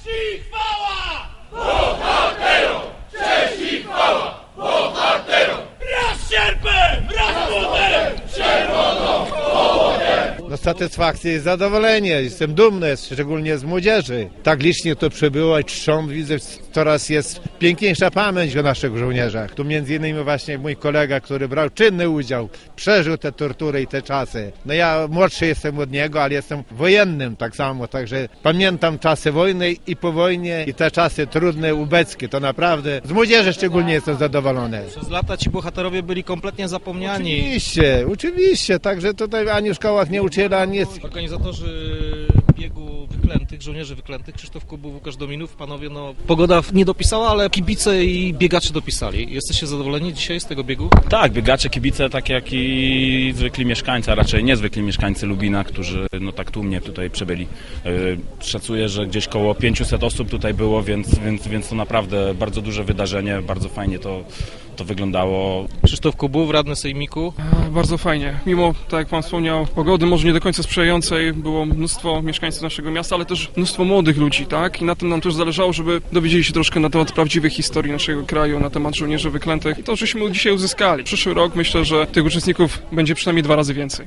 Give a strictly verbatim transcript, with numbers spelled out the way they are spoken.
i chwała! Bohaterom! Cześć i chwała! Bohaterom! Raz sierpem! Raz młotem! Czerwoną hołotę! No satysfakcja i zadowolenie. Jestem dumny, szczególnie z młodzieży. Tak licznie to przybyło i czczą. Widzę, coraz jest piękniejsza pamięć o naszych żołnierzach. Tu między innymi właśnie mój kolega, który brał czynny udział, przeżył te tortury i te czasy. No ja młodszy jestem od niego, ale jestem wojennym tak samo, także pamiętam czasy wojny i po wojnie i te czasy trudne, ubeckie. To naprawdę z młodzieży szczególnie jestem zadowolony. Przez lata ci bohaterowie byli kompletnie zapomniani. Oczywiście, oczywiście, także tutaj ani w szkołach nie uczyli, ani jest... Organizatorzy biegu wyklętych, żołnierzy wyklętych, Krzysztof Kubuł, Łukasz Dominów, panowie, no pogoda nie dopisała, ale kibice i biegacze dopisali. Jesteście zadowoleni dzisiaj z tego biegu? Tak, biegacze, kibice, tak jak i zwykli mieszkańcy, a raczej niezwykli mieszkańcy Lubina, którzy no tak tłumnie tutaj przybyli. Yy, szacuję, że gdzieś koło pięciuset osób tutaj było, więc, więc, więc to naprawdę bardzo duże wydarzenie, bardzo fajnie to, to wyglądało. Krzysztof Kubuł, radny sejmiku. Bardzo fajnie. Mimo, tak jak pan wspomniał, pogody może nie do końca sprzyjającej, było mnóstwo mieszkańców naszego miasta, ale też mnóstwo młodych ludzi, tak? I na tym nam też zależało, żeby dowiedzieli się troszkę na temat prawdziwej historii naszego kraju, na temat żołnierzy wyklętych. I to żeśmy dzisiaj uzyskali. Przyszły rok myślę, że tych uczestników będzie przynajmniej dwa razy więcej.